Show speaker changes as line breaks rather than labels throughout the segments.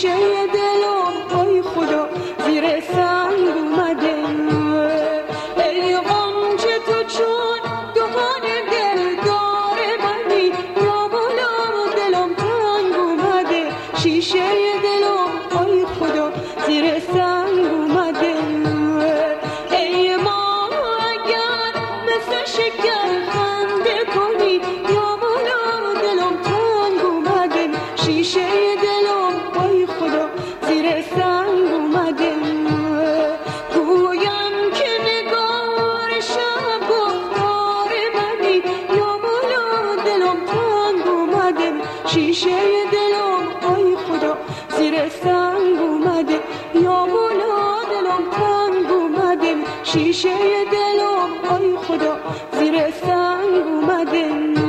شیشه دلم ای خدا زیر سنگ اومده. ای غنچه تو چون دهان دل داره منی، یا مولا دلم تنگ اومده. شیشه دلم ای خدا زیر سنگ اومده. ای ما اگر مثل شکر خنده کنی، یا مولا دلم تنگ اومده. شیشه دلم ای خدا زیر سنگ اومده. گویم که نگار شب گفتار منی، یا مولا دلم تنگ اومده. شیشه دلم ای خدا زیر سنگ اومده. یا مولا دلم تنگ اومده. شیشه دلم ای خدا زیر سنگ اومده.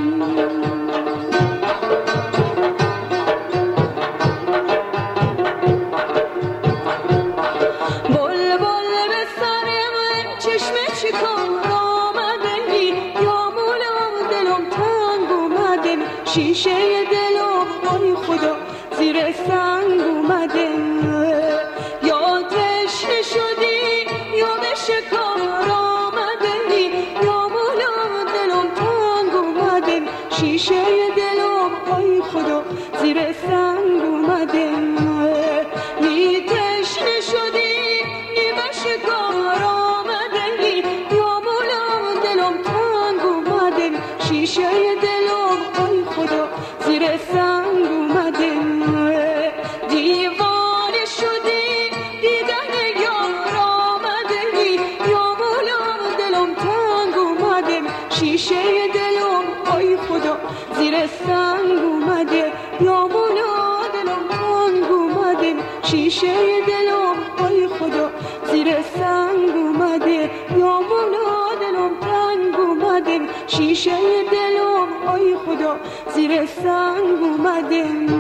شیشه دلم ای خدا زیر سنگ اومده. یا تشنه شدی یا به شکار آمده، یا مولا دلم تنگ اومده. شیشه دلم ای خدا زیر سنگ اومده. نی تشنه شدی نی به شکار آمده، یا مولا دلم تنگ اومده. شیشه زیر سنگ اومده. دیوانه شدی دیدن یار آمده، یا مولا دلم تنگ اومده. شیشه دلم ای خدا زیر سنگ اومده. یا مولا دلم تنگ اومده. شیشه دلم ای خدا زیر سنگ اومده. یا مولا دلم تنگ اومده. شیشه دلم ای خدا زیر سنگ اومده.